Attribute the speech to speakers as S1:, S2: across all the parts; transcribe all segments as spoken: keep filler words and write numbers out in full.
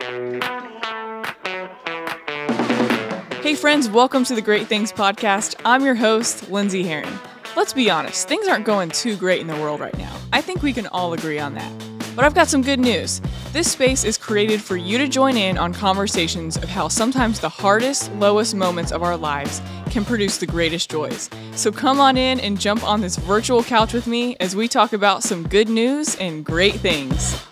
S1: Hey friends, welcome to the Great Things Podcast. I'm your host, Lindsay Herron. Let's be honest, things aren't going too great in the world right now. I think we can all agree on that. But I've got some good news. This space is created for you to join in on conversations of how sometimes the hardest, lowest moments of our lives can produce the greatest joys. So come on in and jump on this virtual couch with me as we talk about some good news and great things.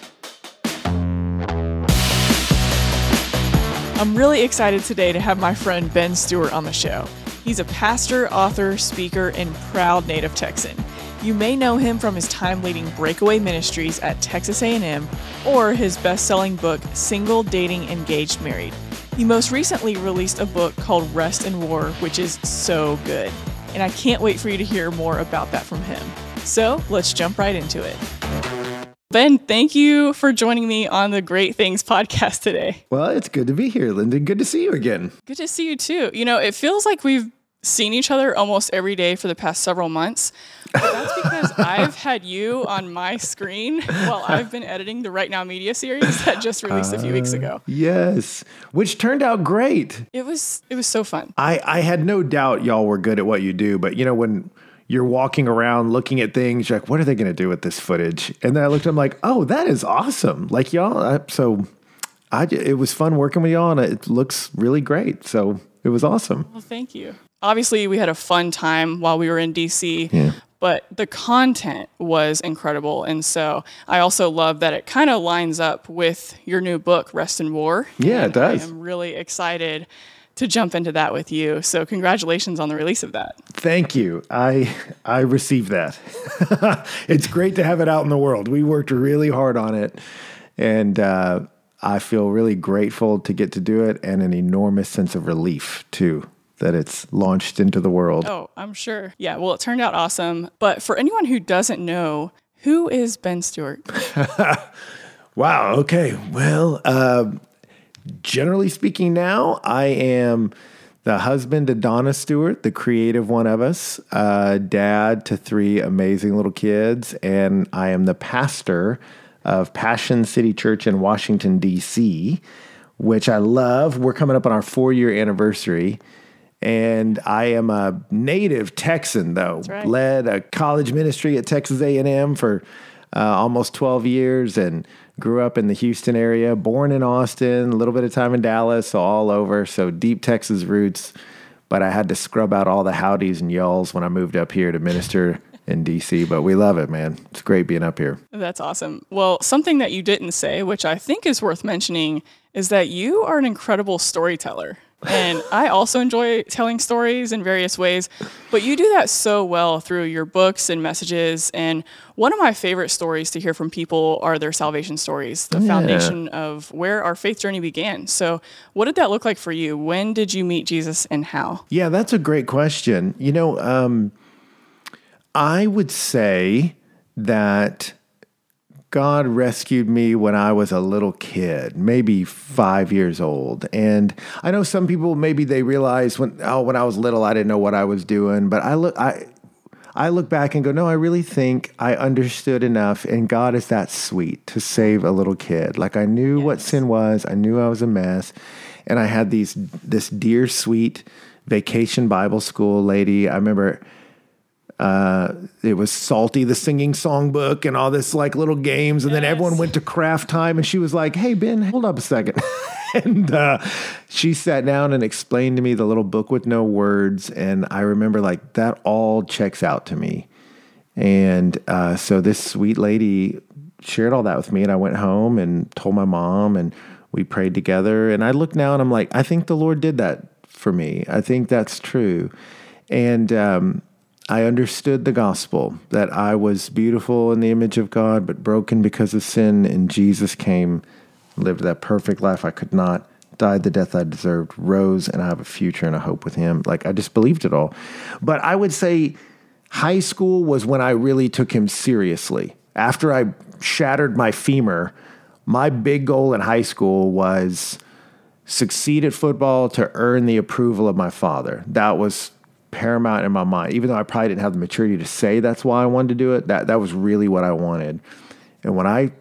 S1: I'm really excited today to have my friend Ben Stewart on the show. He's a pastor, author, speaker, and proud native Texan. You may know him from his time leading Breakaway Ministries at Texas A and M or his best-selling book, Single, Dating, Engaged, Married. He most recently released a book called Rest and War, which is so good. And I can't wait for you to hear more about that from him. So let's jump right into it. Ben, thank you for joining me on the Great Things Podcast today.
S2: Well, it's good to be here, Lyndon. Good to see you again.
S1: Good to see you too. You know, it feels like we've seen each other almost every day for the past several months. But that's because I've had you on my screen while I've been editing the Right Now Media series that just released uh, a few weeks ago.
S2: Yes, which turned out great.
S1: It was it was so fun.
S2: I, I had no doubt y'all were good at what you do, but you know, when you're walking around looking at things, you're like, what are they going to do with this footage? And then I looked, I'm like, oh, that is awesome. Like y'all, I, so I, it was fun working with y'all and it looks really great. So it was awesome.
S1: Well, thank you. Obviously, we had a fun time while we were in D C, yeah. But the content was incredible. And so I also love that it kind of lines up with your new book, Rest and War.
S2: Yeah,
S1: and
S2: it does.
S1: I am really excited to jump into that with you. So congratulations on the release of that.
S2: Thank you. I I received that. It's great to have it out in the world. We worked really hard on it. And uh, I feel really grateful to get to do it and an enormous sense of relief, too, that it's launched into the world.
S1: Oh, I'm sure. Yeah, well, it turned out awesome. But for anyone who doesn't know, who is Ben Stewart?
S2: Wow. Okay. Well, uh, generally speaking now, I am the husband to Donna Stewart, the creative one of us, uh, dad to three amazing little kids, and I am the pastor of Passion City Church in Washington, D C, which I love. We're coming up on our four-year anniversary. And I am a native Texan, though.
S1: That's right.
S2: Led a college ministry at Texas A and M for uh, almost twelve years and grew up in the Houston area, born in Austin, a little bit of time in Dallas, so all over. So deep Texas roots. But I had to scrub out all the howdies and y'alls when I moved up here to minister in D C. But we love it, man. It's great being up here.
S1: That's awesome. Well, something that you didn't say, which I think is worth mentioning, is that you are an incredible storyteller. And I also enjoy telling stories in various ways, but you do that so well through your books and messages. And one of my favorite stories to hear from people are their salvation stories, the yeah. foundation of where our faith journey began. So what did that look like for you? When did you meet Jesus and how?
S2: Yeah, that's a great question. You know, um, I would say that God rescued me when I was a little kid, maybe five years old. And I know some people, maybe they realize when, oh, when I was little, I didn't know what I was doing. But I look, I, I look back and go, no, I really think I understood enough. And God is that sweet to save a little kid. Like I knew yes. what sin was. I knew I was a mess. And I had these, this dear, sweet vacation Bible school lady. I remember Uh, it was Salty, the singing songbook, and all this like little games. And yes. then everyone went to craft time, and she was like, "Hey, Ben, hold up a second." and uh, she sat down and explained to me the little book with no words. And I remember like that all checks out to me. And uh, so this sweet lady shared all that with me, and I went home and told my mom, and we prayed together. And I look now, and I'm like, I think the Lord did that for me. I think that's true. And um, I understood the gospel, that I was beautiful in the image of God, but broken because of sin, and Jesus came, lived that perfect life I could not, died the death I deserved, rose, and I have a future and a hope with him. Like, I just believed it all. But I would say high school was when I really took him seriously. After I shattered my femur, my big goal in high school was succeed at football to earn the approval of my father. That was paramount in my mind. Even though I probably didn't have the maturity to say that's why I wanted to do it, that that was really what I wanted. And when I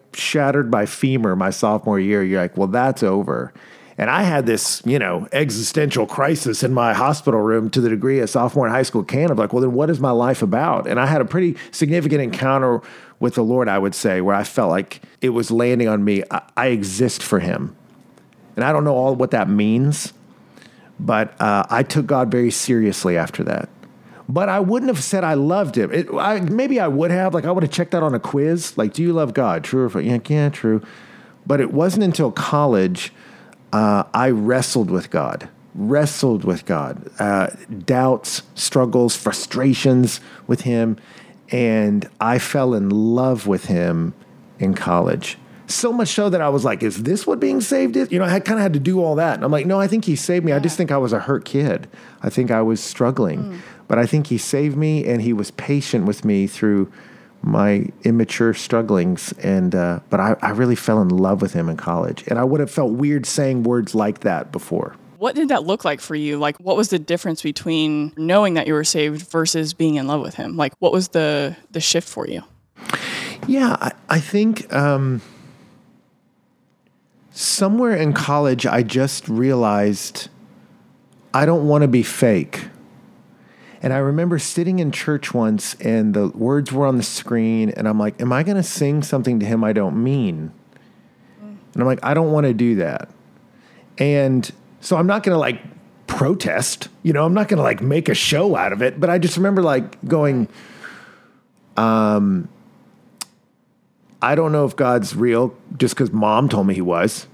S2: shattered my femur my sophomore year, you're like, well, that's over. And I had this, you know, existential crisis in my hospital room to the degree a sophomore in high school can. of like, well, then what is my life about? And I had a pretty significant encounter with the Lord, I would say, where I felt like it was landing on me. I, I exist for him. And I don't know all what that means, but uh, I took God very seriously after that. But I wouldn't have said I loved him. It, I, maybe I would have. Like, I would have checked that on a quiz. Like, do you love God? True or false? Yeah, yeah, true. But it wasn't until college uh, I wrestled with God. Wrestled with God. Uh, doubts, struggles, frustrations with him. And I fell in love with him in college. So much so that I was like, is this what being saved is? You know, I kind of had to do all that. And I'm like, no, I think he saved me. Yeah. I just think I was a hurt kid. I think I was struggling. Mm. But I think he saved me, and he was patient with me through my immature strugglings. And uh, but I, I really fell in love with him in college. And I would have felt weird saying words like that before.
S1: What did that look like for you? Like, what was the difference between knowing that you were saved versus being in love with him? Like, what was the, the shift for you?
S2: Yeah, I, I think um, somewhere in college, I just realized I don't want to be fake. And I remember sitting in church once, and the words were on the screen, and I'm like, am I going to sing something to him I don't mean? And I'm like, I don't want to do that. And so I'm not going to like protest, you know, I'm not going to like make a show out of it. But I just remember like going, um, I don't know if God's real just because mom told me he was.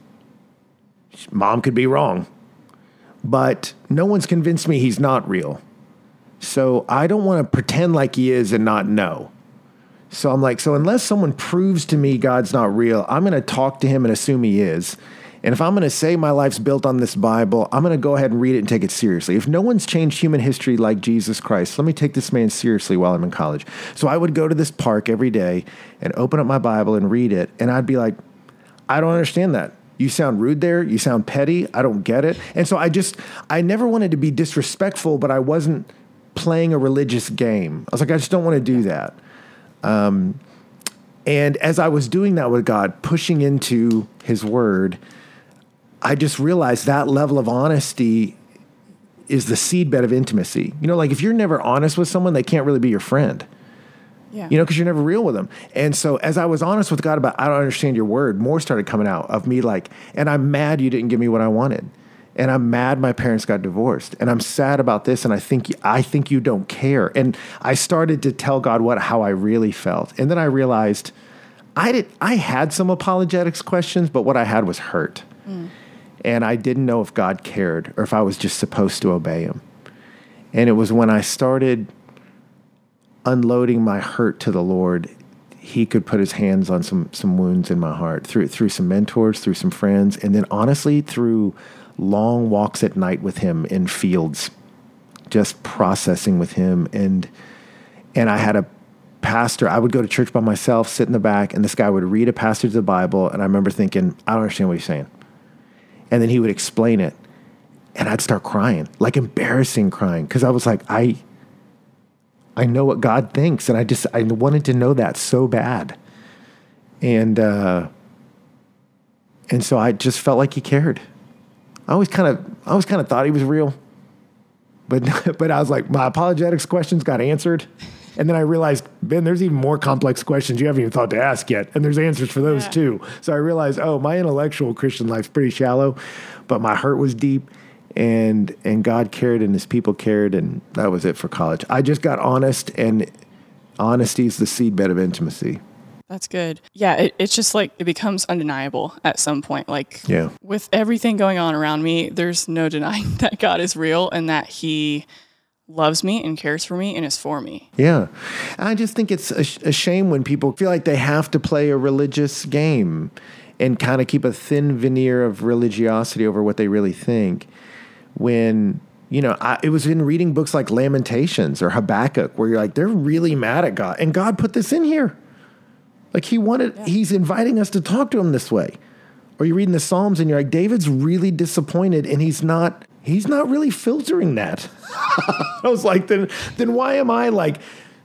S2: Mom could be wrong, but no one's convinced me he's not real. So I don't want to pretend like he is and not know. So I'm like, so unless someone proves to me God's not real, I'm going to talk to him and assume he is. And if I'm going to say my life's built on this Bible, I'm going to go ahead and read it and take it seriously. If no one's changed human history like Jesus Christ, let me take this man seriously while I'm in college. So I would go to this park every day and open up my Bible and read it. And I'd be like, I don't understand that. You sound rude there. You sound petty. I don't get it. And so I just, I never wanted to be disrespectful, but I wasn't playing a religious game. I was like, I just don't want to do that. Um, and as I was doing that with God, pushing into his word, I just realized that level of honesty is the seedbed of intimacy. You know, like if you're never honest with someone, they can't really be your friend. Yeah. You know, because you're never real with them. And so as I was honest with God about, I don't understand your word, more started coming out of me like, and I'm mad you didn't give me what I wanted. And I'm mad my parents got divorced. And I'm sad about this. And I think I think you don't care. And I started to tell God what how I really felt. And then I realized I did I had some apologetics questions, but what I had was hurt. Mm. And I didn't know if God cared or if I was just supposed to obey him. And it was when I started unloading my hurt to the Lord, he could put his hands on some some wounds in my heart through through some mentors, through some friends, and then honestly through long walks at night with him in fields, just processing with him. And and I had a pastor, I would go to church by myself, sit in the back, and this guy would read a passage of the Bible, and I remember thinking, I don't understand what he's saying. And then he would explain it, and I'd start crying, like embarrassing crying, because I was like, I I know what God thinks, and I just, I wanted to know that so bad. And uh, and so I just felt like he cared. I always kind of, I always kind of thought he was real, but but I was like, my apologetics questions got answered, and then I realized, Ben, there's even more complex questions you haven't even thought to ask yet, and there's answers for those yeah. too. So I realized, oh, my intellectual Christian life's pretty shallow, but my heart was deep, and and God cared, and his people cared, and that was it for college. I just got honest, and honesty is the seedbed of intimacy.
S1: That's good. Yeah, it, it's just like it becomes undeniable at some point. Like
S2: yeah.
S1: with everything going on around me, there's no denying that God is real and that he loves me and cares for me and is for me.
S2: Yeah. I just think it's a, a shame when people feel like they have to play a religious game and kind of keep a thin veneer of religiosity over what they really think. When, you know, I, it was in reading books like Lamentations or Habakkuk where you're like, they're really mad at God. And God put this in here. Like he wanted, yeah. he's inviting us to talk to him this way. Or you're reading the Psalms and you're like, David's really disappointed and he's not, he's not really filtering that. I was like, then, then why am I like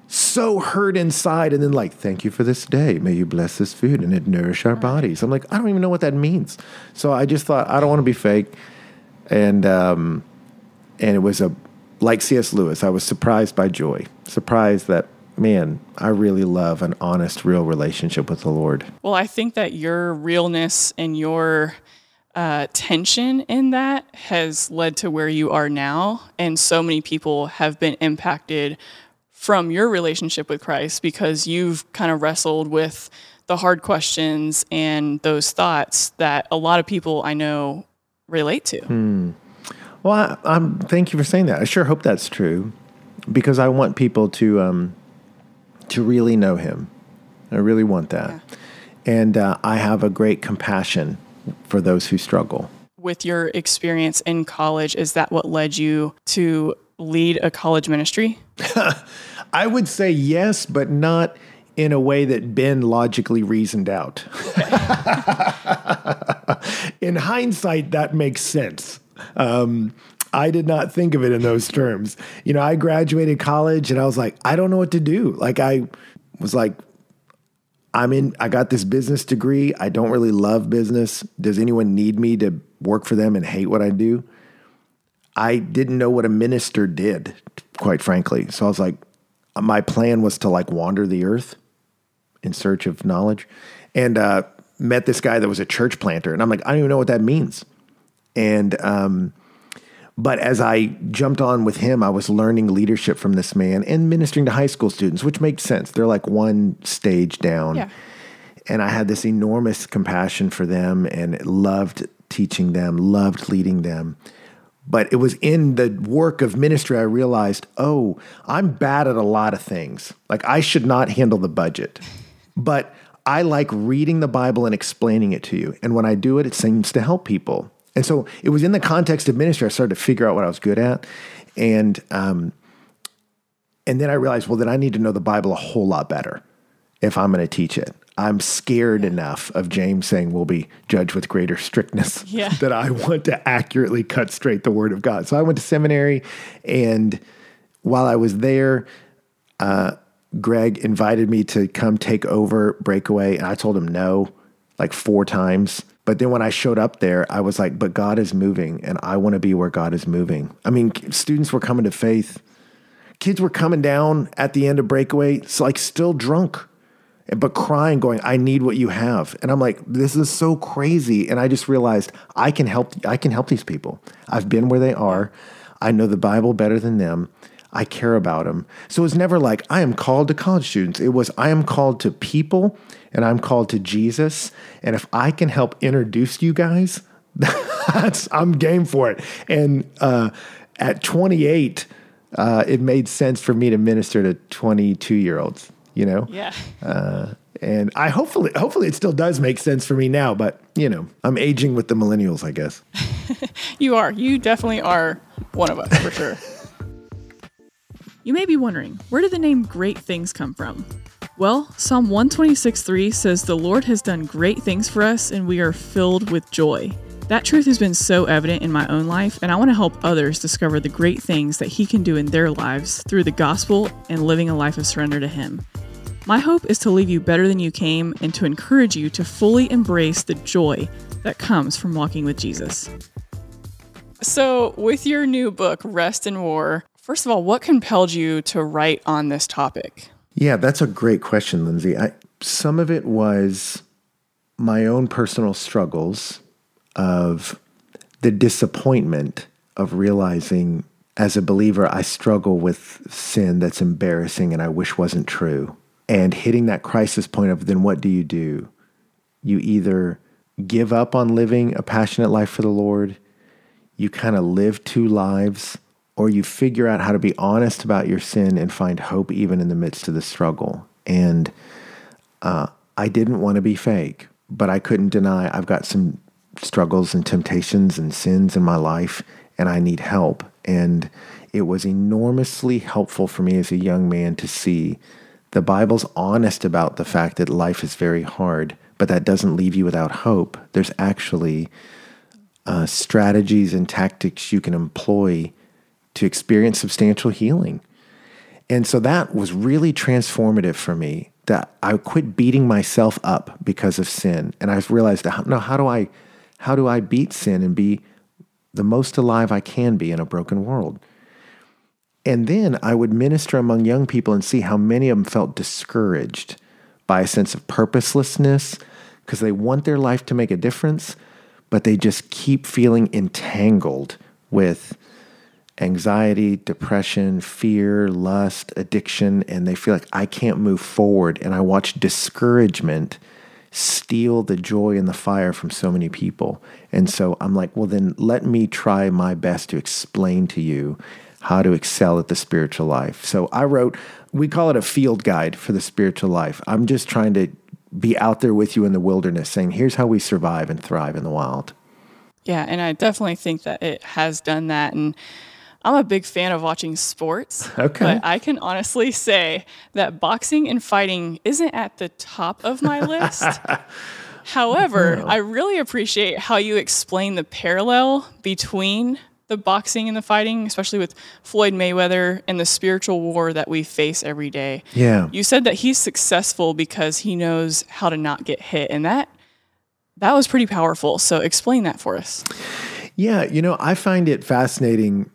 S2: so hurt inside, and then like, thank you for this day. May you bless this food and it nourish our bodies. I'm like, I don't even know what that means. So I just thought, I don't want to be fake. And, um, and it was a, like C S Lewis, I was surprised by joy, surprised that, man, I really love an honest, real relationship with the Lord.
S1: Well, I think that your realness and your uh, tension in that has led to where you are now. And so many people have been impacted from your relationship with Christ because you've kind of wrestled with the hard questions and those thoughts that a lot of people I know relate to.
S2: Hmm. Well, I, I'm. Thank you for saying that. I sure hope that's true, because I want people to um, to really know Him. I really want that, yeah. and uh, I have a great compassion for those who struggle.
S1: With your experience in college, is that what led you to lead a college ministry?
S2: I would say yes, but not in a way that Ben logically reasoned out. In hindsight, that makes sense. Um, I did not think of it in those terms. You know, I graduated college and I was like, I don't know what to do. Like, I was like, I'm in, I got this business degree. I don't really love business. Does anyone need me to work for them and hate what I do? I didn't know what a minister did, quite frankly. So I was like, my plan was to like wander the earth in search of knowledge, and uh, met this guy that was a church planter. And I'm like, I don't even know what that means. And, um, but as I jumped on with him, I was learning leadership from this man and ministering to high school students, which makes sense. They're like one stage down. Yeah. And I had this enormous compassion for them and loved teaching them, loved leading them. But it was in the work of ministry I realized, oh, I'm bad at a lot of things. Like, I should not handle the budget. But I like reading the Bible and explaining it to you. And when I do it, it seems to help people. And so it was in the context of ministry, I started to figure out what I was good at. And um, and then I realized, well, then I need to know the Bible a whole lot better if I'm going to teach it. I'm scared enough of James saying we'll be judged with greater strictness yeah. that I want to accurately cut straight the word of God. So I went to seminary, and while I was there, uh, Greg invited me to come take over Breakaway, and I told him no, like four times. But then when I showed up there, I was like, but God is moving, and I want to be where God is moving. I mean, students were coming to faith. Kids were coming down at the end of Breakaway, it's like still drunk, but crying, going, I need what you have. And I'm like, this is so crazy. And I just realized I can help, I can help these people. I've been where they are. I know the Bible better than them. I care about them. So it's never like, I am called to college students. It was, I am called to people, and I'm called to Jesus. And if I can help introduce you guys, that's, I'm game for it. And uh, at twenty-eight, uh, it made sense for me to minister to twenty-two year olds. You know?
S1: Yeah.
S2: Uh, and I hopefully, hopefully it still does make sense for me now, but you know, I'm aging with the millennials, I guess.
S1: You are, you definitely are one of us for sure. You may be wondering, where did the name Great Things come from? Well, Psalm one twenty-six three says the Lord has done great things for us and we are filled with joy. That truth has been so evident in my own life, and I want to help others discover the great things that He can do in their lives through the gospel and living a life of surrender to Him. My hope is to leave you better than you came and to encourage you to fully embrace the joy that comes from walking with Jesus. So, with your new book, Rest in War, first of all, what compelled you to write on this topic?
S2: Yeah, that's a great question, Lindsay. I, some of it was my own personal struggles of the disappointment of realizing as a believer, I struggle with sin that's embarrassing and I wish wasn't true. And hitting that crisis point of then what do you do? You either give up on living a passionate life for the Lord, you kind of live two lives, or you figure out how to be honest about your sin and find hope even in the midst of the struggle. And uh, I didn't want to be fake, but I couldn't deny I've got some struggles and temptations and sins in my life, and I need help. And it was enormously helpful for me as a young man to see the Bible's honest about the fact that life is very hard, but that doesn't leave you without hope. There's actually uh, strategies and tactics you can employ to experience substantial healing. And so that was really transformative for me, that I quit beating myself up because of sin. And I realized, no, how do I, how do I beat sin and be the most alive I can be in a broken world? And then I would minister among young people and see how many of them felt discouraged by a sense of purposelessness because they want their life to make a difference, but they just keep feeling entangled with anxiety, depression, fear, lust, addiction, and they feel like I can't move forward. And I watch discouragement steal the joy and the fire from so many people. And so I'm like, well, then let me try my best to explain to you how to excel at the spiritual life. So I wrote, we call it a field guide for the spiritual life. I'm just trying to be out there with you in the wilderness saying, here's how we survive and thrive in the wild.
S1: Yeah, and I definitely think that it has done that. And I'm a big fan of watching sports.
S2: Okay.
S1: But I can honestly say that boxing and fighting isn't at the top of my list. However,
S2: Oh.
S1: I really appreciate how you explain the parallel between the boxing and the fighting, especially with Floyd Mayweather and the spiritual war that we face every day.
S2: Yeah.
S1: You said that he's successful because he knows how to not get hit, and that that was pretty powerful. So explain that for us.
S2: Yeah, you know, I find it fascinating.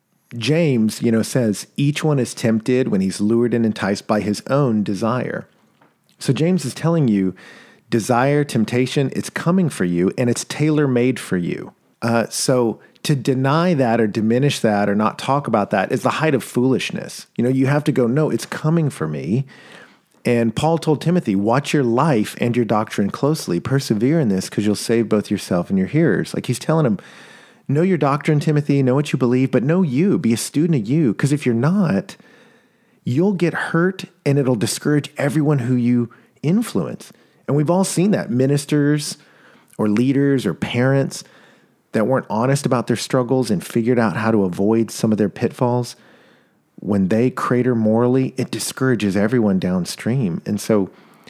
S2: James, you know, says each one is tempted when he's lured and enticed by his own desire. So James is telling you, desire, temptation, it's coming for you and it's tailor-made for you. Uh, so to deny that or diminish that or not talk about that is the height of foolishness. You know, you have to go, no, it's coming for me. And Paul told Timothy, watch your life and your doctrine closely. Persevere in this because you'll save both yourself and your hearers. Like he's telling him, know your doctrine, Timothy, know what you believe, but know you, be a student of you. Because if you're not, you'll get hurt and it'll discourage everyone who you influence. And we've all seen that. Ministers or leaders or parents that weren't honest about their struggles and figured out how to avoid some of their pitfalls, when they crater morally, it discourages everyone downstream. And so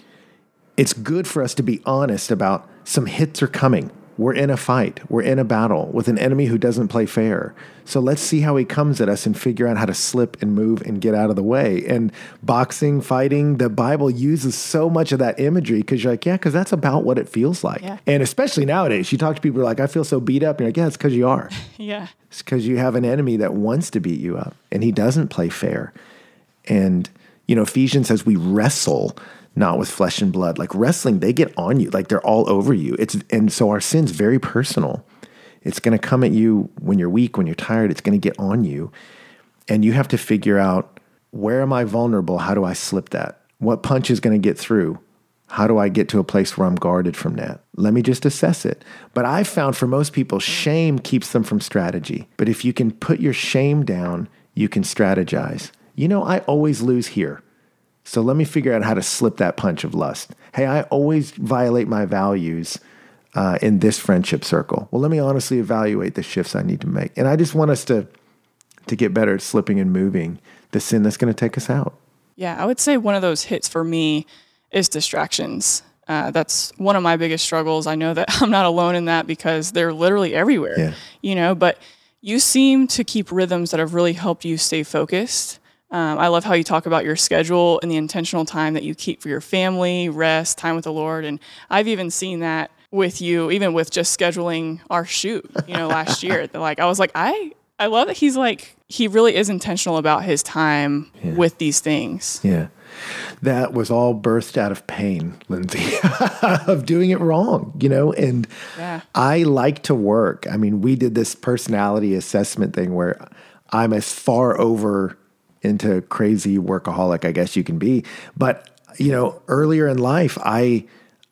S2: it's good for us to be honest about some hits are coming. We're in a fight. We're in a battle with an enemy who doesn't play fair. So let's see how he comes at us and figure out how to slip and move and get out of the way. And boxing, fighting, the Bible uses so much of that imagery because you're like, yeah, because that's about what it feels like.
S1: Yeah.
S2: And especially nowadays, you talk to people who are like, I feel so beat up. And you're like, yeah, it's because you are.
S1: Yeah.
S2: It's because you have an enemy that wants to beat you up and he doesn't play fair. And, you know, Ephesians says we wrestle not with flesh and blood. Like wrestling, they get on you, like they're all over you. It's and so our sin's very personal. It's going to come at you when you're weak, when you're tired. It's going to get on you. And you have to figure out, where am I vulnerable? How do I slip that? What punch is going to get through? How do I get to a place where I'm guarded from that? Let me just assess it. But I've found for most people, shame keeps them from strategy. But if you can put your shame down, you can strategize. You know, I always lose here. So let me figure out how to slip that punch of lust. Hey, I always violate my values uh, in this friendship circle. Well, let me honestly evaluate the shifts I need to make. And I just want us to, to get better at slipping and moving the sin that's going to take us out.
S1: Yeah, I would say one of those hits for me is distractions. Uh, that's one of my biggest struggles. I know that I'm not alone in that because they're literally everywhere,
S2: Yeah.
S1: you know, but you seem to keep rhythms that have really helped you stay focused. Um, I love how you talk about your schedule and the intentional time that you keep for your family, rest, time with the Lord. And I've even seen that with you, even with just scheduling our shoot, you know, last year. Like, I was like, I, I love that he's like, he really is intentional about his time
S2: Yeah.
S1: with these things.
S2: Yeah. That was all birthed out of pain, Lindsay, of doing it wrong, you know? And
S1: Yeah.
S2: I like to work. I mean, we did this personality assessment thing where I'm as far over into crazy workaholic, I guess you can be. But, you know, earlier in life, I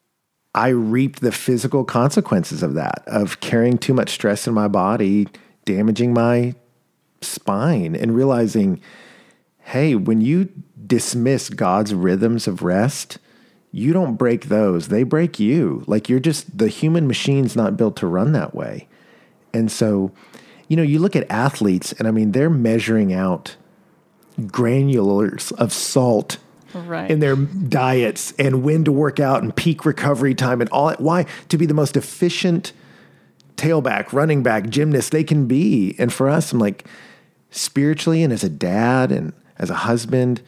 S2: I reaped the physical consequences of that, of carrying too much stress in my body, damaging my spine, and realizing, hey, when you dismiss God's rhythms of rest, you don't break those. They break you. Like you're just, the human machine's not built to run that way. And so, you know, you look at athletes, and I mean, they're measuring out granulars of salt
S1: Right.
S2: in their diets and when to work out and peak recovery time and all that. Why? To be the most efficient tailback, running back, gymnast they can be. And for us, I'm like, spiritually and as a dad and as a husband.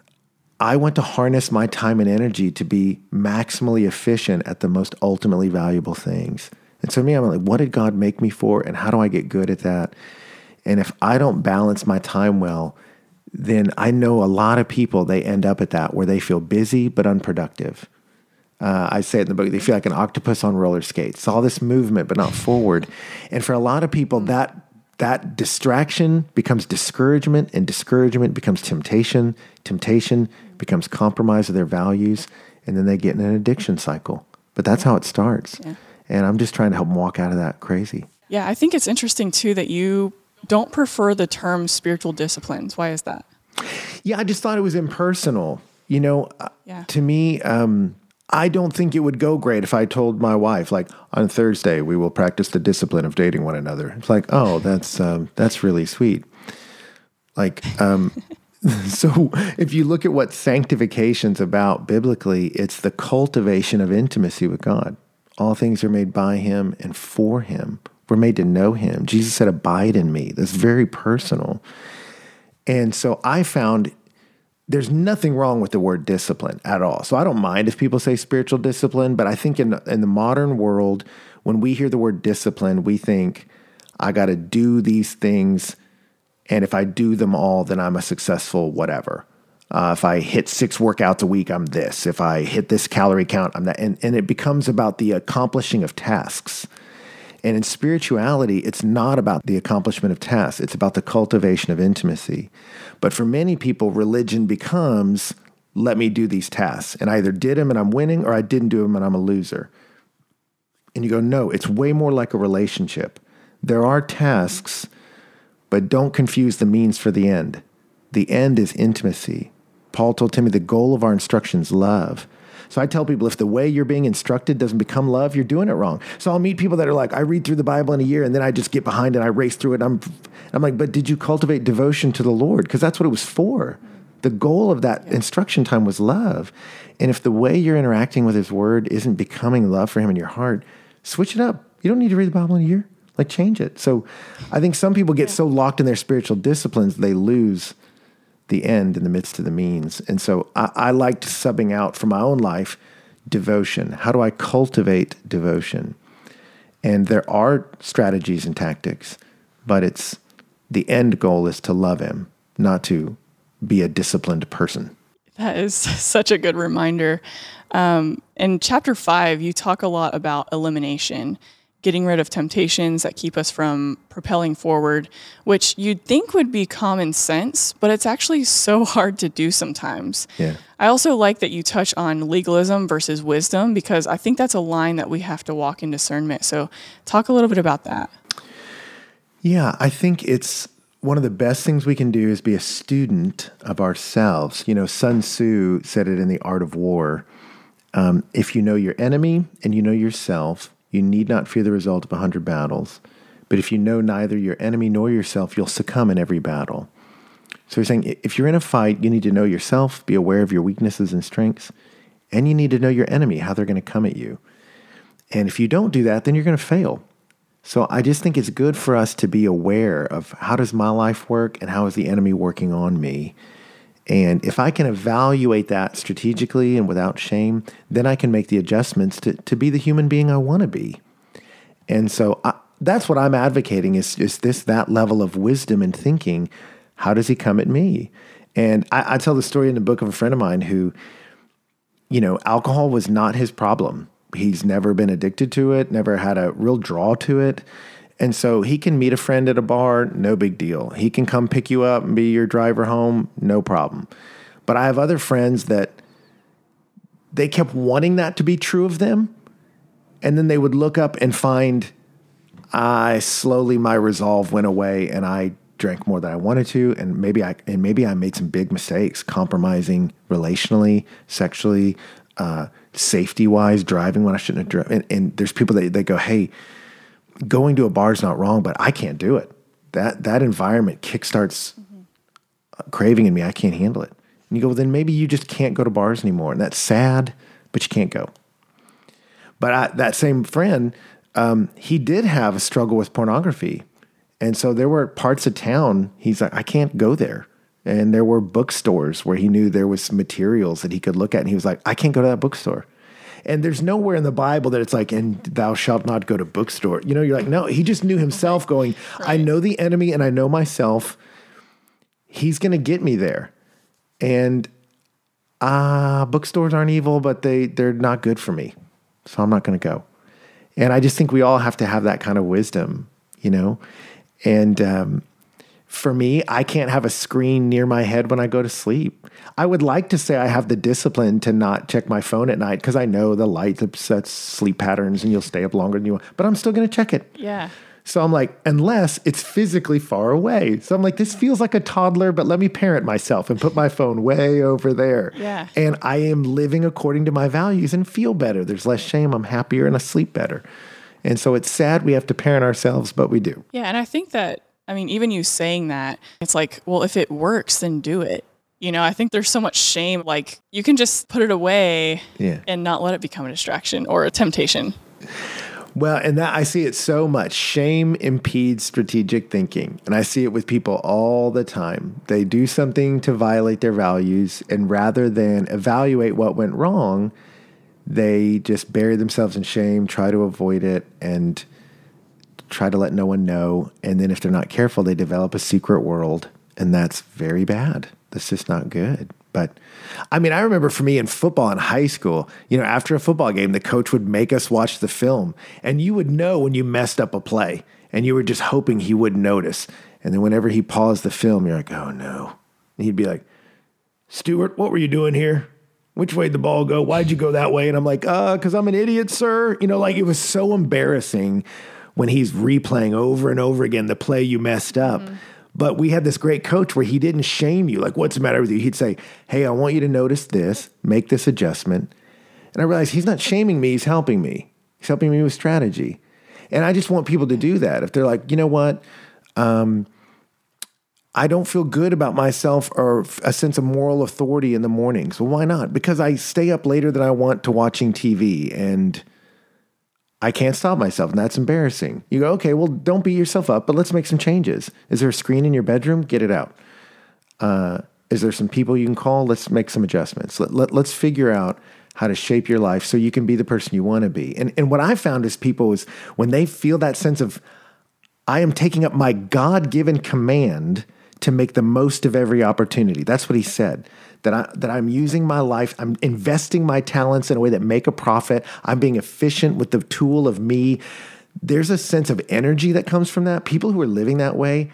S2: I want to harness my time and energy to be maximally efficient at the most ultimately valuable things. And so me, I'm like, what did God make me for? And how do I get good at that? And if I don't balance my time well, then I know a lot of people, they end up at that where they feel busy but unproductive. Uh, I say it in the book, they feel like an octopus on roller skates, all this movement but not forward. And for a lot of people, that that distraction becomes discouragement, and discouragement becomes temptation. Temptation becomes compromise of their values, and then they get in an addiction cycle. But that's how it starts. Yeah. And I'm just trying to help them walk out of that crazy.
S1: Yeah, I think it's interesting too that you don't prefer the term spiritual disciplines. Why is that?
S2: Yeah, I just thought it was impersonal. You know,
S1: yeah.
S2: to me, um, I don't think it would go great if I told my wife, like, on Thursday, we will practice the discipline of dating one another. It's like, oh, that's um, that's really sweet. Like, um, so if you look at what sanctification's about biblically, it's the cultivation of intimacy with God. All things are made by him and for him. We're made to know him. Jesus said, abide in me. That's very personal. And so I found there's nothing wrong with the word discipline at all. So I don't mind if people say spiritual discipline, but I think in, in the modern world, when we hear the word discipline, we think, I got to do these things, and if I do them all, then I'm a successful whatever. Uh, if I hit six workouts a week, I'm this. If I hit this calorie count, I'm that. And, and it becomes about the accomplishing of tasks. And in spirituality, it's not about the accomplishment of tasks. It's about the cultivation of intimacy. But for many people, religion becomes, let me do these tasks. And I either did them and I'm winning, or I didn't do them and I'm a loser. And you go, no, it's way more like a relationship. There are tasks, but don't confuse the means for the end. The end is intimacy. Paul told Timothy, the goal of our instruction is love. So I tell people, if the way you're being instructed doesn't become love, you're doing it wrong. So I'll meet people that are like, I read through the Bible in a year and then I just get behind it. I race through it. I'm, I'm like, but did you cultivate devotion to the Lord? Because that's what it was for. The goal of that yeah. instruction time was love. And if the way you're interacting with his word isn't becoming love for him in your heart, switch it up. You don't need to read the Bible in a year. Like, change it. So I think some people get yeah. so locked in their spiritual disciplines, they lose the end in the midst of the means. And so I, I liked subbing out for my own life, devotion. How do I cultivate devotion? And there are strategies and tactics, but it's the end goal is to love him, not to be a disciplined person.
S1: That is such a good reminder. Um, in chapter five, you talk a lot about elimination, getting rid of temptations that keep us from propelling forward, which you'd think would be common sense, but it's actually so hard to do sometimes.
S2: Yeah.
S1: I also like that you touch on legalism versus wisdom, because I think that's a line that we have to walk in discernment. So talk a little bit about that.
S2: Yeah, I think it's one of the best things we can do is be a student of ourselves. You know, Sun Tzu said it in The Art of War. Um, if you know your enemy and you know yourself, you need not fear the result of a hundred battles. But if you know neither your enemy nor yourself, you'll succumb in every battle. So he's saying, if you're in a fight, you need to know yourself, be aware of your weaknesses and strengths, and you need to know your enemy, how they're going to come at you. And if you don't do that, then you're going to fail. So I just think it's good for us to be aware of how does my life work and how is the enemy working on me. And if I can evaluate that strategically and without shame, then I can make the adjustments to, to be the human being I want to be. And so I, that's what I'm advocating is, is this, that level of wisdom and thinking. How does he come at me? And I, I tell the story in the book of a friend of mine who, you know, alcohol was not his problem. He's never been addicted to it, never had a real draw to it. And so he can meet a friend at a bar, no big deal. He can come pick you up and be your driver home, no problem. But I have other friends that they kept wanting that to be true of them. And then they would look up and find, I slowly, my resolve went away and I drank more than I wanted to. And maybe I, and maybe I made some big mistakes, compromising relationally, sexually, uh, safety-wise, driving when I shouldn't have driven. And, and there's people that they go, hey, going to a bar is not wrong, but I can't do it. That that environment kickstarts mm-hmm. craving in me. I can't handle it. And you go, well, then maybe you just can't go to bars anymore. And that's sad, but you can't go. But I, that same friend, um, he did have a struggle with pornography. And so there were parts of town, he's like, I can't go there. And there were bookstores where he knew there was some materials that he could look at. And he was like, I can't go to that bookstore. And there's nowhere in the Bible that it's like, and thou shalt not go to bookstore. You know, you're like, no, he just knew himself going, right. I know the enemy and I know myself. He's going to get me there. And uh, bookstores aren't evil, but they, they're not good for me. So I'm not going to go. And I just think we all have to have that kind of wisdom, you know? And um, for me, I can't have a screen near my head when I go to sleep. I would like to say I have the discipline to not check my phone at night because I know the light upsets sleep patterns and you'll stay up longer than you want, but I'm still going to check it.
S1: Yeah.
S2: So I'm like, unless it's physically far away. So I'm like, this feels like a toddler, but let me parent myself and put my phone way over there.
S1: Yeah.
S2: And I am living according to my values and feel better. There's less shame. I'm happier and I sleep better. And so it's sad we have to parent ourselves, but we do.
S1: Yeah. And I think that, I mean, even you saying that, it's like, well, if it works, then do it. You know, I think there's so much shame. Like, you can just put it away
S2: yeah.
S1: and not let it become a distraction or a temptation.
S2: Well, and that I see it so much. Shame impedes strategic thinking. And I see it with people all the time. They do something to violate their values, and rather than evaluate what went wrong, they just bury themselves in shame, try to avoid it, and try to let no one know. And then if they're not careful, they develop a secret world. And that's very bad. That's just not good. But I mean, I remember for me in football in high school, you know, after a football game, the coach would make us watch the film. And you would know when you messed up a play. And you were just hoping he wouldn't notice. And then whenever he paused the film, you're like, oh no. And he'd be like, Stuart, what were you doing here? Which way did the ball go? Why'd you go that way? And I'm like, uh, because I'm an idiot, sir. You know, like it was so embarrassing when he's replaying over and over again the play you messed up. Mm-hmm. But we had this great coach where he didn't shame you. Like, what's the matter with you? He'd say, hey, I want you to notice this, make this adjustment. And I realized he's not shaming me, he's helping me. He's helping me with strategy. And I just want people to do that. If they're like, you know what, um, I don't feel good about myself or a sense of moral authority in the mornings. Well, why not? Because I stay up later than I want to watching T V and I can't stop myself, and that's embarrassing. You go, okay, well, don't beat yourself up, but let's make some changes. Is there a screen in your bedroom? Get it out. Uh, is there some people you can call? Let's make some adjustments. Let, let, let's figure out how to shape your life so you can be the person you want to be. And, and what I found is people is when they feel that sense of, I am taking up my God-given command to make the most of every opportunity. That's what he said. That I that I'm using my life, I'm investing my talents in a way that make a profit. I'm being efficient with the tool of me. There's a sense of energy that comes from that. People who are living that way,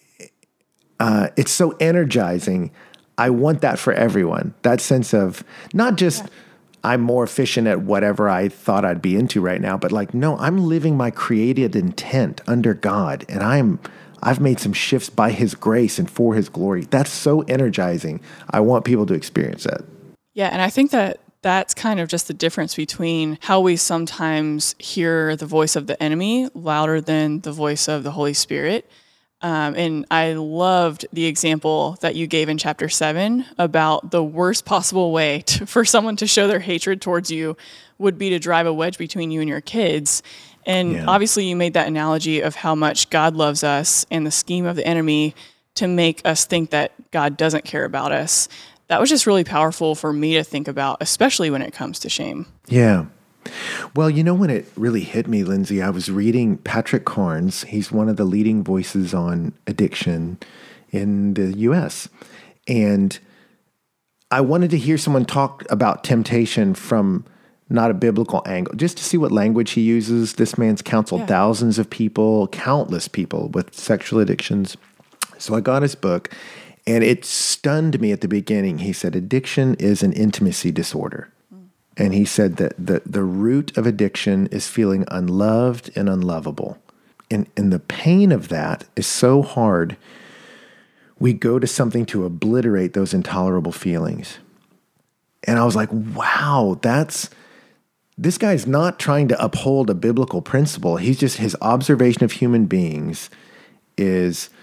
S2: uh, it's so energizing. I want that for everyone. That sense of not just I'm more efficient at whatever I thought I'd be into right now, but like, no, I'm living my created intent under God, and I'm I've made some shifts by his grace and for his glory. That's so energizing. I want people to experience that.
S1: Yeah, and I think that that's kind of just the difference between how we sometimes hear the voice of the enemy louder than the voice of the Holy Spirit. Um, and I loved the example that you gave in chapter seven about the worst possible way to, for someone to show their hatred towards you would be to drive a wedge between you and your kids. And yeah. Obviously you made that analogy of how much God loves us and the scheme of the enemy to make us think that God doesn't care about us. That was just really powerful for me to think about, especially when it comes to shame.
S2: Yeah. Well, you know, when it really hit me, Lindsay, I was reading Patrick Carnes. He's one of the leading voices on addiction in the U S. And I wanted to hear someone talk about temptation from not a biblical angle, just to see what language he uses. This man's counseled yeah. thousands of people, countless people with sexual addictions. So I got his book, and it stunned me at the beginning. He said, addiction is an intimacy disorder. Mm. And he said that the, the root of addiction is feeling unloved and unlovable. And, and the pain of that is so hard, we go to something to obliterate those intolerable feelings. And I was like, wow, that's... This guy's not trying to uphold a biblical principle. He's just, his observation of human beings is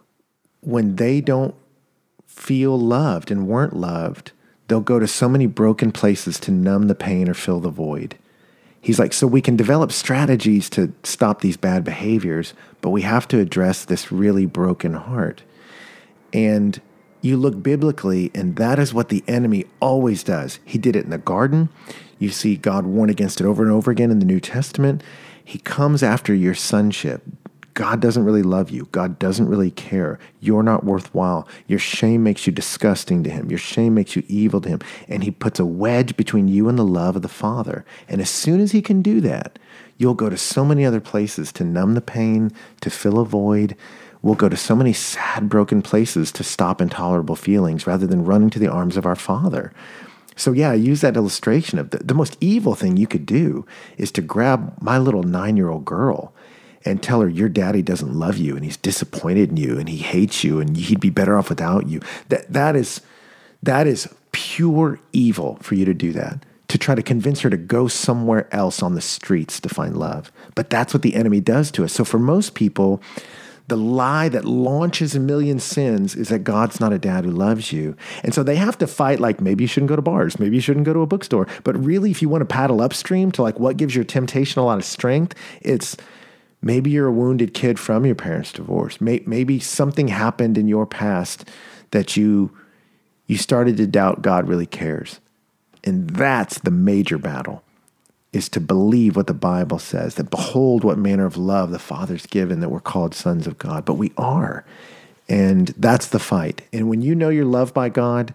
S2: when they don't feel loved and weren't loved, they'll go to so many broken places to numb the pain or fill the void. He's like, so we can develop strategies to stop these bad behaviors, but we have to address this really broken heart. And you look biblically, and that is what the enemy always does. He did it in the garden. You see God warn against it over and over again in the New Testament. He comes after your sonship. God doesn't really love you. God doesn't really care. You're not worthwhile. Your shame makes you disgusting to him. Your shame makes you evil to him. And he puts a wedge between you and the love of the Father. And as soon as he can do that, you'll go to so many other places to numb the pain, to fill a void. We'll go to so many sad, broken places to stop intolerable feelings rather than running to the arms of our Father. So yeah, I use that illustration of the, the most evil thing you could do is to grab my little nine-year-old girl and tell her your daddy doesn't love you and he's disappointed in you and he hates you and he'd be better off without you. That that is that is pure evil for you to do that, to try to convince her to go somewhere else on the streets to find love. But that's what the enemy does to us. So for most people, the lie that launches a million sins is that God's not a dad who loves you. And so they have to fight like, maybe you shouldn't go to bars, maybe you shouldn't go to a bookstore. But really, if you want to paddle upstream to like what gives your temptation a lot of strength, it's maybe you're a wounded kid from your parents' divorce. Maybe something happened in your past that you you started to doubt God really cares. And that's the major battle, is to believe what the Bible says, that behold what manner of love the Father's given, that we're called sons of God. But we are. And that's the fight. And when you know you're loved by God,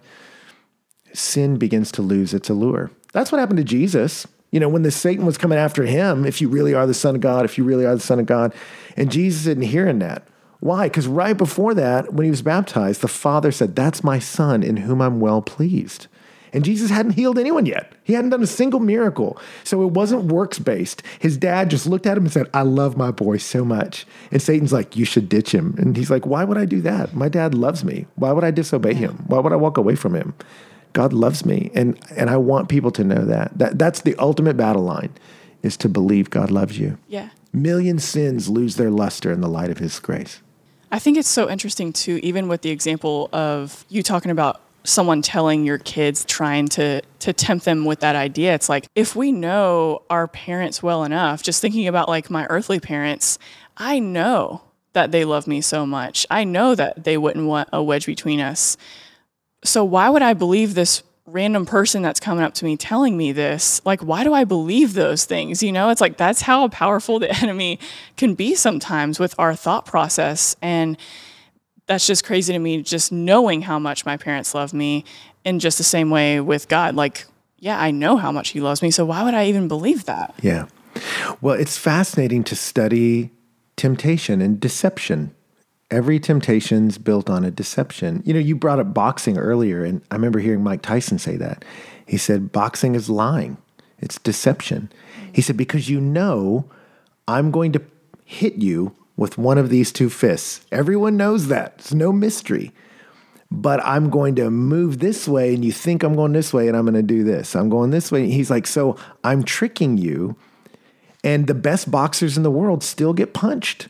S2: sin begins to lose its allure. That's what happened to Jesus. You know, when the Satan was coming after him, if you really are the Son of God, if you really are the Son of God, and Jesus isn't hearing that. Why? Because right before that, when he was baptized, the Father said, that's my Son in whom I'm well pleased. And Jesus hadn't healed anyone yet. He hadn't done a single miracle. So it wasn't works-based. His dad just looked at him and said, I love my boy so much. And Satan's like, you should ditch him. And he's like, why would I do that? My dad loves me. Why would I disobey him? Why would I walk away from him? God loves me, and and I want people to know that. that. That's the ultimate battle line, is to believe God loves you.
S1: Yeah.
S2: Million sins lose their luster in the light of his grace.
S1: I think it's so interesting, too, even with the example of you talking about someone telling your kids, trying to, to tempt them with that idea. It's like, if we know our parents well enough, just thinking about like my earthly parents, I know that they love me so much. I know that they wouldn't want a wedge between us. So why would I believe this random person that's coming up to me telling me this? Like, why do I believe those things? You know, it's like, that's how powerful the enemy can be sometimes with our thought process. And that's just crazy to me, just knowing how much my parents love me, in just the same way with God. Like, yeah, I know how much he loves me. So why would I even believe that?
S2: Yeah. Well, it's fascinating to study temptation and deception. Every temptation's built on a deception. You know, you brought up boxing earlier, and I remember hearing Mike Tyson say that. He said, boxing is lying. It's deception. He said, because you know I'm going to hit you with one of these two fists. Everyone knows that. It's no mystery. But I'm going to move this way, and you think I'm going this way, and I'm going to do this. I'm going this way. He's like, so I'm tricking you, and the best boxers in the world still get punched.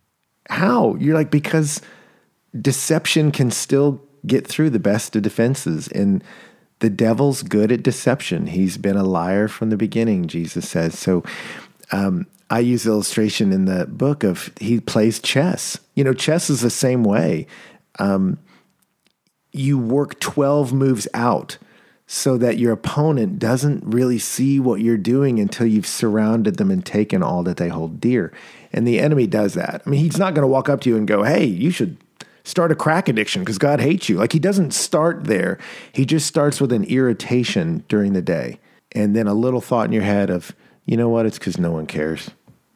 S2: How? You're like, because deception can still get through the best of defenses. And the devil's good at deception. He's been a liar from the beginning, Jesus says. So um, I use the illustration in the book of he plays chess. You know, chess is the same way. Um, you work twelve moves out so that your opponent doesn't really see what you're doing until you've surrounded them and taken all that they hold dear. And the enemy does that. I mean, he's not going to walk up to you and go, hey, you should start a crack addiction because God hates you. Like, he doesn't start there. He just starts with an irritation during the day. And then a little thought in your head of, you know what, it's because no one cares.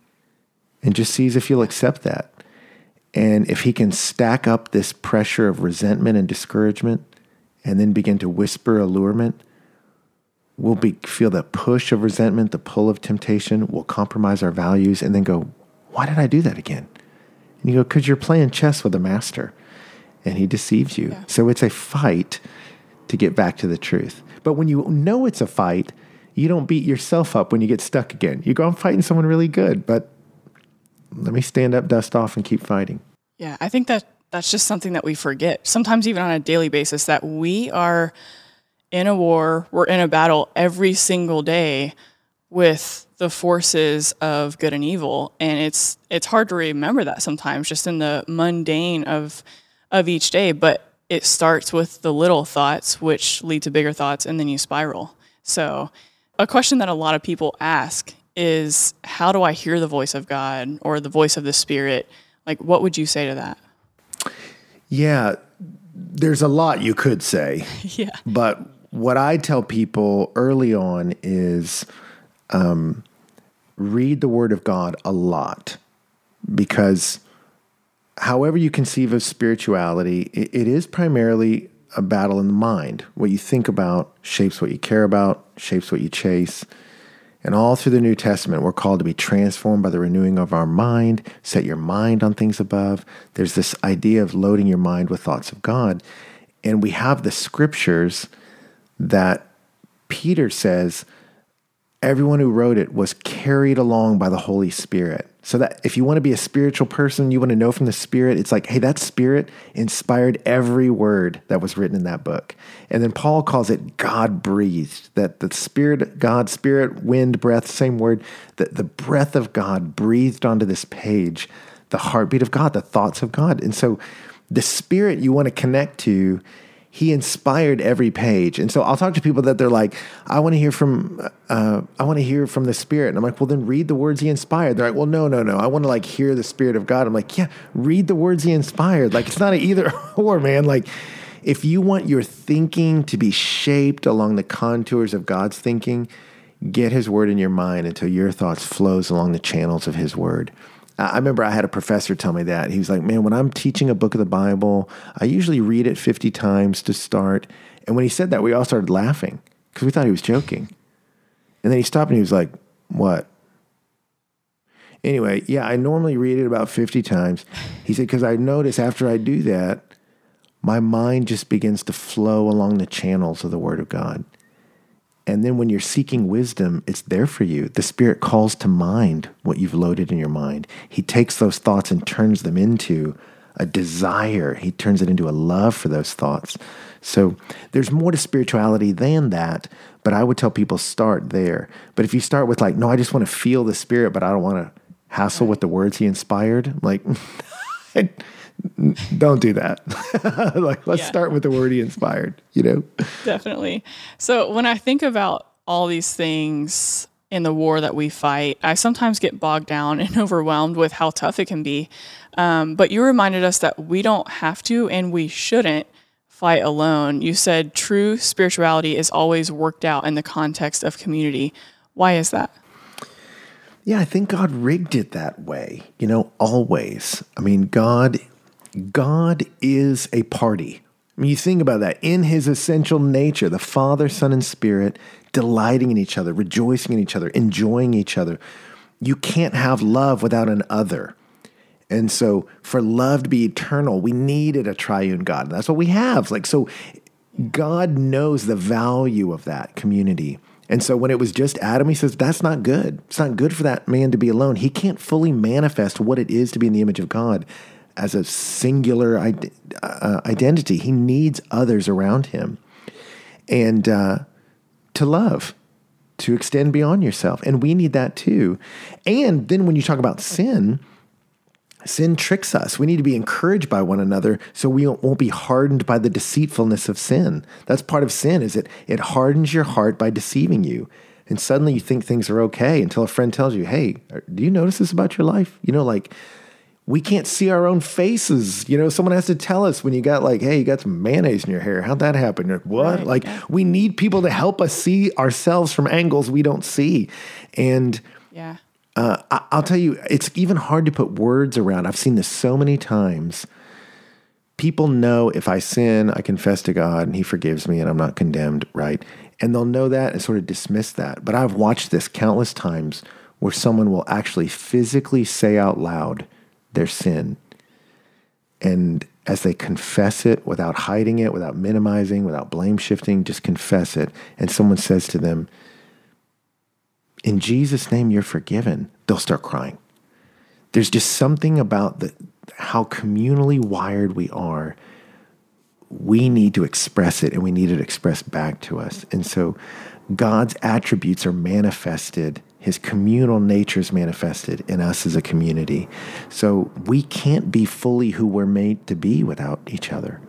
S2: And just sees if you'll accept that. And if he can stack up this pressure of resentment and discouragement and then begin to whisper allurement, we'll be, feel the push of resentment, the pull of temptation, we'll compromise our values and then go, why did I do that again? And you go, because you're playing chess with a master and he deceives you. Yeah. So it's a fight to get back to the truth. But when you know it's a fight, you don't beat yourself up when you get stuck again. You go, I'm fighting someone really good, but let me stand up, dust off, and keep fighting.
S1: Yeah, I think that that's just something that we forget, sometimes even on a daily basis, that we are in a war, we're in a battle every single day with the forces of good and evil. And it's it's hard to remember that sometimes just in the mundane of of each day. But it starts with the little thoughts, which lead to bigger thoughts, and then you spiral. So a question that a lot of people ask is, how do I hear the voice of God or the voice of the Spirit? Like, what would you say to that?
S2: Yeah, there's a lot you could say.
S1: Yeah.
S2: But what I tell people early on is um, read the Word of God a lot, because however you conceive of spirituality, it, it is primarily a battle in the mind. What you think about shapes what you care about, shapes what you chase. And all through the New Testament, we're called to be transformed by the renewing of our mind, set your mind on things above. There's this idea of loading your mind with thoughts of God. And we have the scriptures that Peter says everyone who wrote it was carried along by the Holy Spirit. So that if you want to be a spiritual person, you want to know from the Spirit, it's like, hey, that Spirit inspired every word that was written in that book. And then Paul calls it God-breathed, that the Spirit, God, Spirit, wind, breath, same word, that the breath of God breathed onto this page, the heartbeat of God, the thoughts of God. And so the Spirit you want to connect to, He inspired every page. And so I'll talk to people that they're like, I want to hear from, uh, I want to hear from the Spirit. And I'm like, well, then read the words He inspired. They're like, well, no, no, no. I want to like hear the Spirit of God. I'm like, yeah, read the words He inspired. Like, it's not an either or, man. Like, if you want your thinking to be shaped along the contours of God's thinking, get His word in your mind until your thoughts flows along the channels of His word. I remember I had a professor tell me that. He was like, man, when I'm teaching a book of the Bible, I usually read it fifty times to start. And when he said that, we all started laughing because we thought he was joking. And then he stopped and he was like, what? Anyway, yeah, I normally read it about fifty times. He said, because I notice after I do that, my mind just begins to flow along the channels of the Word of God. And then when you're seeking wisdom, it's there for you. The Spirit calls to mind what you've loaded in your mind. He takes those thoughts and turns them into a desire. He turns it into a love for those thoughts. So there's more to spirituality than that, but I would tell people start there. But if you start with like, no, I just want to feel the Spirit, but I don't want to hassle with the words He inspired, like, don't do that. Like, let's
S1: Yeah.
S2: start with the word He inspired, you know?
S1: Definitely. So when I think about all these things in the war that we fight, I sometimes get bogged down and overwhelmed with how tough it can be. Um, but you reminded us that we don't have to and we shouldn't fight alone. You said true spirituality is always worked out in the context of community. Why is that?
S2: Yeah, I think God rigged it that way, you know, always. I mean, God... God is a party. I mean, you think about that. In His essential nature, the Father, Son, and Spirit delighting in each other, rejoicing in each other, enjoying each other. You can't have love without an other. And so for love to be eternal, we needed a triune God. And that's what we have. Like, so God knows the value of that community. And so when it was just Adam, He says, that's not good. It's not good for that man to be alone. He can't fully manifest what it is to be in the image of God as a singular uh, identity. He needs others around him. And uh, to love, to extend beyond yourself. And we need that too. And then when you talk about sin, sin tricks us. We need to be encouraged by one another so we won't be hardened by the deceitfulness of sin. That's part of sin, is it, it hardens your heart by deceiving you. And suddenly you think things are okay until a friend tells you, hey, do you notice this about your life? You know, like, we can't see our own faces. You know, someone has to tell us when you got like, hey, you got some mayonnaise in your hair. How'd that happen? You're like, what?
S1: Right,
S2: like,
S1: yeah.
S2: We need people to help us see ourselves from angles we don't see. And
S1: Yeah.
S2: uh, I- I'll tell you, it's even hard to put words around. I've seen this so many times. People know if I sin, I confess to God and He forgives me and I'm not condemned, right? And they'll know that and sort of dismiss that. But I've watched this countless times where someone will actually physically say out loud their sin. And as they confess it without hiding it, without minimizing, without blame shifting, just confess it. And someone says to them, in Jesus' name, you're forgiven. They'll start crying. There's just something about the, how communally wired we are. We need to express it and we need it expressed back to us. And so God's attributes are manifested. His communal nature is manifested in us as a community. So we can't be fully who we're made to be without each other.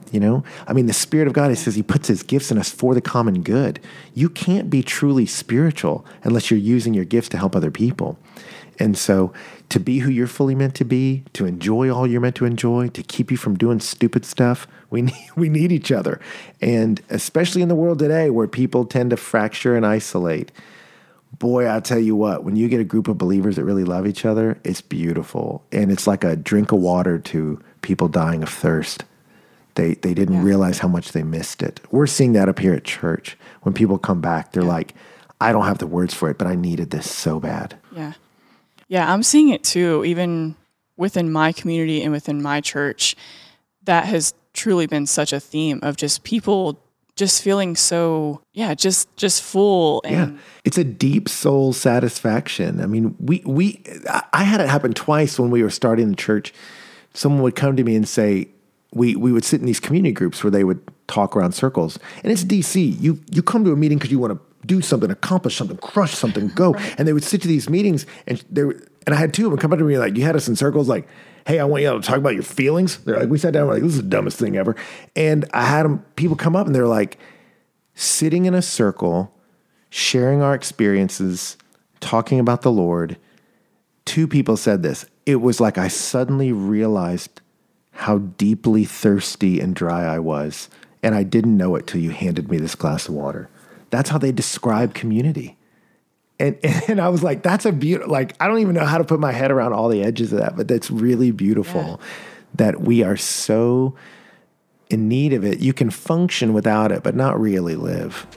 S2: You know, I mean, the Spirit of God, it says he puts his gifts in us for the common good. You can't be truly spiritual unless you're using your gifts to help other people. And so to be who you're fully meant to be, to enjoy all you're meant to enjoy, to keep you from doing stupid stuff, we need, we need each other. And especially in the world today where people tend to fracture and isolate, boy, I tell you what, when you get a group of believers that really love each other, it's beautiful. And it's like a drink of water to people dying of thirst. They they didn't yeah. realize how much they missed it. We're seeing that up here at church. When people come back, they're yeah. like, I don't have the words for it, but I needed this so bad.
S1: Yeah. Yeah, I'm seeing it too, even within my community and within my church. That has truly been such a theme of just people just feeling so, yeah, just just full. And
S2: yeah, it's a deep soul satisfaction. I mean, we we I had it happen twice when we were starting the church. Someone would come to me and say, we we would sit in these community groups where they would talk around circles. And it's D C. You you come to a meeting because you want to do something, accomplish something, crush something, go. Right. And they would sit to these meetings, and they were, and I had two of them come up to me like, you had us in circles, like, hey, I want you to talk about your feelings. They're like, we sat down, we're like, this is the dumbest thing ever. And I had them, people come up and they're like, sitting in a circle, sharing our experiences, talking about the Lord. Two people said this. It was like I suddenly realized how deeply thirsty and dry I was. And I didn't know it till you handed me this glass of water. That's how they describe community. And and I was like, that's a beautiful, like, I don't even know how to put my head around all the edges of that, but that's really beautiful yeah. that we are so in need of it. You can function without it, but not really live.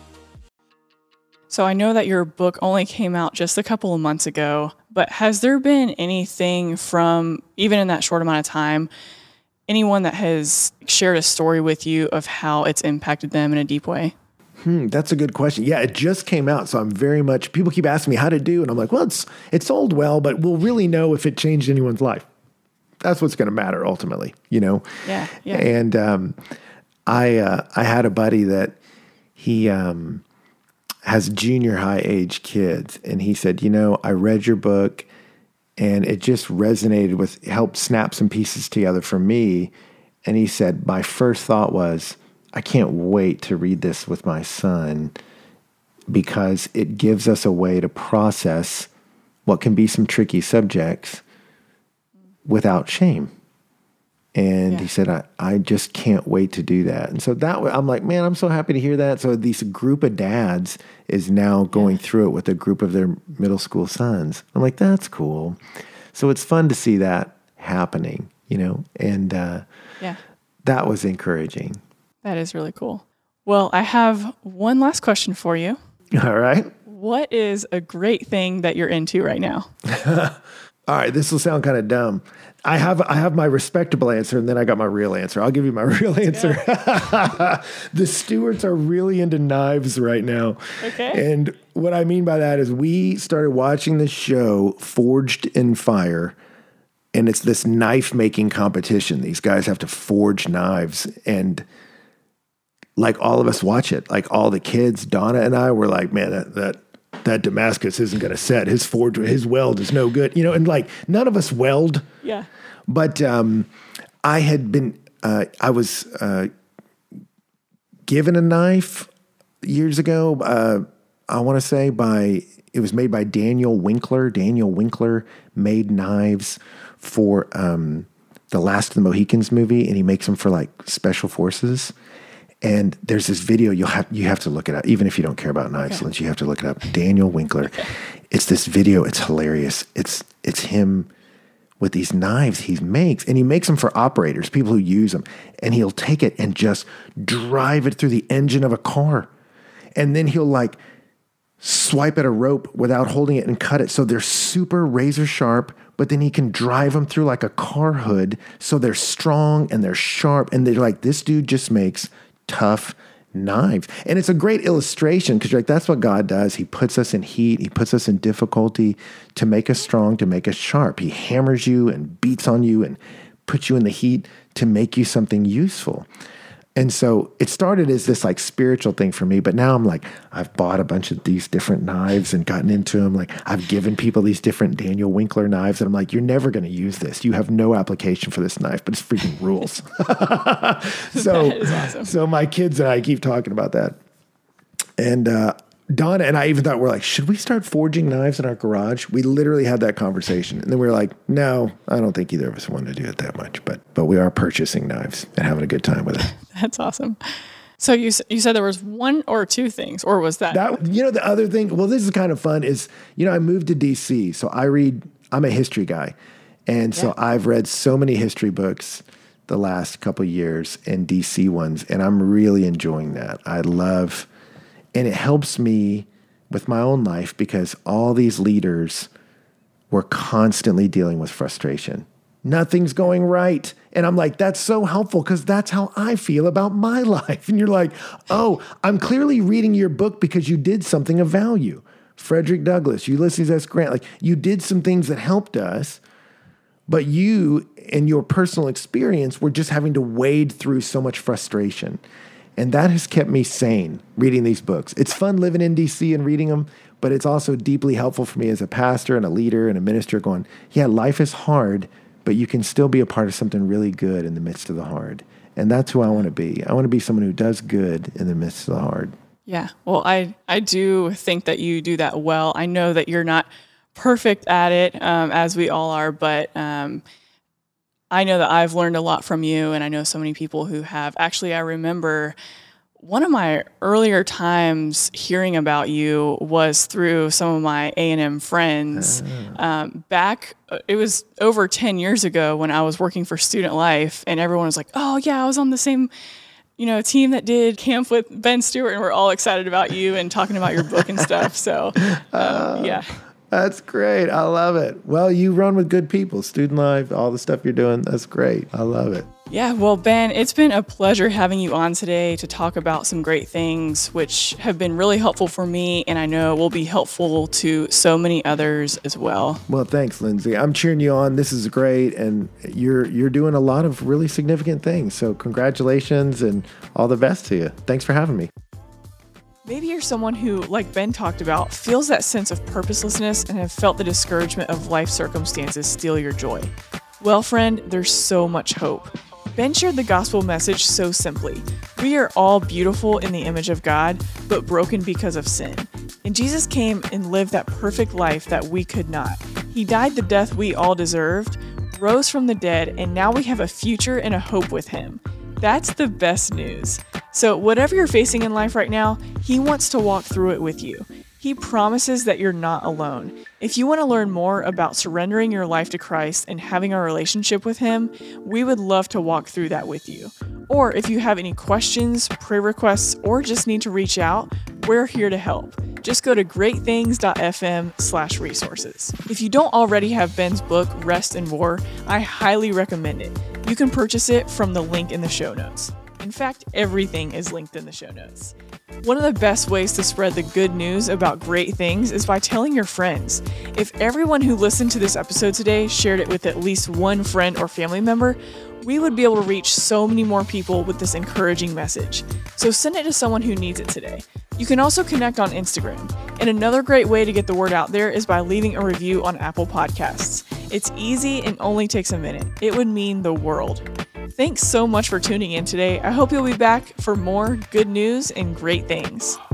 S1: So I know that your book only came out just a couple of months ago, but has there been anything from, even in that short amount of time, anyone that has shared a story with you of how it's impacted them in a deep way?
S2: Hmm, that's a good question. Yeah, it just came out, so I'm very much, people keep asking me how to do, and I'm like, well, it's it sold well, but we'll really know if it changed anyone's life. That's what's going to matter ultimately, you know?
S1: Yeah, yeah.
S2: And um, I uh, I had a buddy that he um, has junior high age kids, and he said, you know, I read your book, and it just resonated with, helped snap some pieces together for me. And he said, my first thought was, I can't wait to read this with my son because it gives us a way to process what can be some tricky subjects without shame. And yeah. he said, I, I just can't wait to do that. And so that I'm like, man, I'm so happy to hear that. So this group of dads is now going yeah. through it with a group of their middle school sons. I'm like, that's cool. So it's fun to see that happening, you know, and uh,
S1: yeah.
S2: that was encouraging.
S1: That is really cool. Well, I have one last question for you.
S2: All right.
S1: What is a great thing that you're into right now?
S2: All right, this will sound kind of dumb. I have I have my respectable answer, and then I got my real answer. I'll give you my real answer. The Stewarts are really into knives right now.
S1: Okay.
S2: And what I mean by that is we started watching the show Forged in Fire, and it's this knife-making competition. These guys have to forge knives, and like all of us watch it. Like all the kids, Donna and I were like, man, that that that Damascus isn't going to set. His forge, his weld is no good. You know, and like none of us weld.
S1: Yeah.
S2: But um, I had been, uh, I was uh, given a knife years ago. Uh, I want to say by, it was made by Daniel Winkler. Daniel Winkler made knives for um, the Last of the Mohicans movie, and he makes them for like special forces. And there's this video, you'll have, you have to look it up, even if you don't care about knives, okay. You have to look it up. Daniel Winkler. Okay. It's this video. It's hilarious. It's it's him with these knives he makes, and he makes them for operators, people who use them. And he'll take it and just drive it through the engine of a car. And then he'll like swipe at a rope without holding it and cut it. So they're super razor sharp, but then he can drive them through like a car hood. So they're strong and they're sharp. And they're like, this dude just makes tough knives. And it's a great illustration because you're like, that's what God does. He puts us in heat. He puts us in difficulty to make us strong, to make us sharp. He hammers you and beats on you and puts you in the heat to make you something useful. And so it started as this like spiritual thing for me, but now I'm like, I've bought a bunch of these different knives and gotten into them. Like I've given people these different Daniel Winkler knives, and I'm like, you're never going to use this. You have no application for this knife, but it's freaking rules. so,
S1: That is awesome.
S2: So my kids and I keep talking about that. And uh, Donna and I even thought, we're like, should we start forging knives in our garage? We literally had that conversation. And then we were like, no, I don't think either of us want to do it that much. But but we are purchasing knives and having a good time with it.
S1: That's awesome. So you you said there was one or two things, or was that?
S2: That you know, the other thing, well, this is kind of fun, is, you know, I moved to D C, so I read, I'm a history guy. And so yeah. I've read so many history books the last couple of years, and D C ones, and I'm really enjoying that. I love... And it helps me with my own life because all these leaders were constantly dealing with frustration. Nothing's going right. And I'm like, that's so helpful because that's how I feel about my life. And you're like, oh, I'm clearly reading your book because you did something of value. Frederick Douglass, Ulysses S. Grant, like you did some things that helped us, but you and your personal experience were just having to wade through so much frustration. And that has kept me sane reading these books. It's fun living in D C and reading them, but it's also deeply helpful for me as a pastor and a leader and a minister going, yeah, life is hard, but you can still be a part of something really good in the midst of the hard. And that's who I want to be. I want to be someone who does good in the midst of the hard.
S1: Yeah. Well, I, I do think that you do that well. I know that you're not perfect at it, um, as we all are, but um, I know that I've learned a lot from you, and I know so many people who have. Actually, I remember one of my earlier times hearing about you was through some of my A and M friends. Oh. Um, back, it was over ten years ago when I was working for Student Life, and everyone was like, oh, yeah, I was on the same you know, team that did camp with Ben Stewart, and we're all excited about you and talking about your book and stuff. So, um, uh. yeah.
S2: That's great. I love it. Well, you run with good people, Student Life, all the stuff you're doing. That's great. I love it.
S1: Yeah. Well, Ben, it's been a pleasure having you on today to talk about some great things, which have been really helpful for me, and I know will be helpful to so many others as well.
S2: Well, thanks, Lindsay. I'm cheering you on. This is great, and you're you're doing a lot of really significant things. So congratulations and all the best to you. Thanks for having me.
S1: Maybe you're someone who, like Ben talked about, feels that sense of purposelessness and have felt the discouragement of life circumstances steal your joy. Well, friend, there's so much hope. Ben shared the gospel message so simply. We are all beautiful in the image of God, but broken because of sin. And Jesus came and lived that perfect life that we could not. He died the death we all deserved, rose from the dead, and now we have a future and a hope with him. That's the best news. So whatever you're facing in life right now, he wants to walk through it with you. He promises that you're not alone. If you want to learn more about surrendering your life to Christ and having a relationship with him, we would love to walk through that with you. Or if you have any questions, prayer requests, or just need to reach out, we're here to help. Just go to greatthings.fm slash resources. If you don't already have Ben's book, Rest and War, I highly recommend it. You can purchase it from the link in the show notes. In fact, everything is linked in the show notes. One of the best ways to spread the good news about Great Things is by telling your friends. If everyone who listened to this episode today shared it with at least one friend or family member, we would be able to reach so many more people with this encouraging message. So send it to someone who needs it today. You can also connect on Instagram. And another great way to get the word out there is by leaving a review on Apple Podcasts. It's easy and only takes a minute. It would mean the world. Thanks so much for tuning in today. I hope you'll be back for more good news and great things.